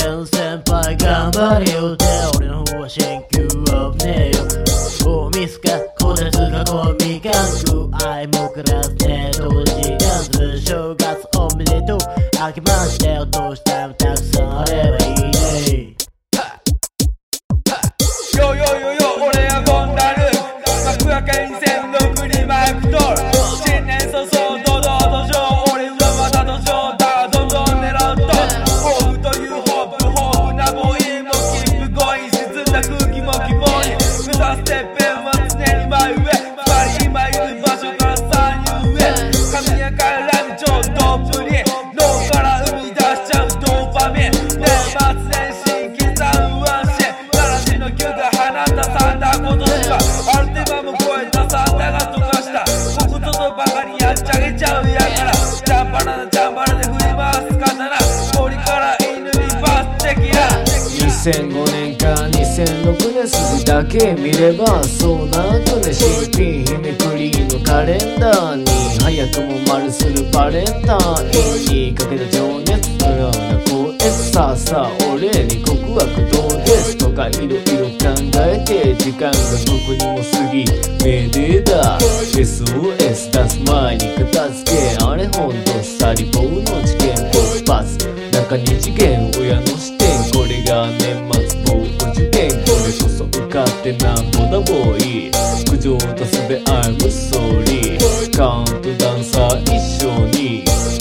健先輩頑張れよって俺の方は鍼灸危ねえよ大ミスかこてつがコミカンク愛もクラスで当時ダンス正月おめでとう明けましてお年玉たくさんあればいいねよよよよ俺はゴンダル幕開け2006にマイク取る新年早々堂々と上俺はまた土壌だどんどん狙うと抱負というホップ豊富なボーイもキープゴイン沈んだ空気も希望に目指すてっぺんは常に真上二人今いる場所から三人上神谷からラミちょっとぶり脳から生み出しちゃうドーパミン年末年始刻むワンシーン奈良市の牛が放ったサンダー今年はアルテマも超えたサンダーが溶かしたここととバカにやっちゃげちゃうやからジャンバラなジャンバラで振り回す刀森から犬にバステキラ 2005年から2006年筋だけ見ればそうなんとね新品日めくりのカレンダーに早くも丸するバレンタインにかけた情熱のような光悦さあさあ俺に告白どうですとかいろいろ考えて時間が僕にも過ぎめでだ SOS 出す前に片付けあれほんとサリボーの事件勃発中二次元親の視点これが年末ボート受験これこそ受かってなんぼだボーイ苦情とすべ I'm sorry カウントダンサー一緒に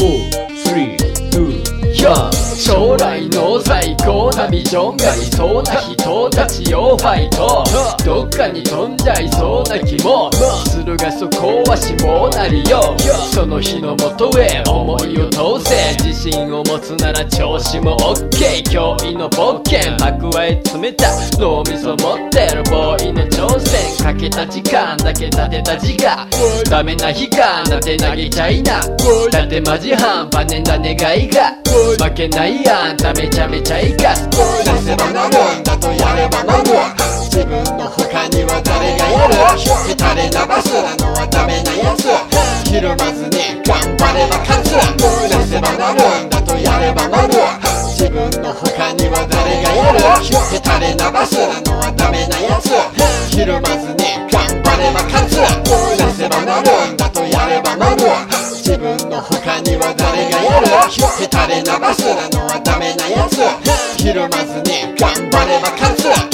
4、3、2、1 将来の最高なビジョンがいそうな人たちをファイトどっかに飛んじゃいそうな気もするがそこはしもなりよその日のもとへ思いを通せ自信を持つなら調子も OK 驚異の冒険蓄え詰めた脳みそ持ってるボーイの挑戦かけた時間だけ立てた自我ダメな日かなって投げちゃいなだってマジ半端ねんだ願いが負けないあんためちゃめちゃ生かす出せばなるんだとやればなる自分の他には誰がやるヘタレなバスなのはダメなやつひるまずに頑張れば勝つ出せばなるんだとやればなる自分の他には誰がやるヘタレなバスなのはダメなやつひるまずに頑張れば勝つ出せばなるんだとやればなる自分の他には誰がやるヘタレなバスなのはダメなやつひるまずに頑張れば勝つ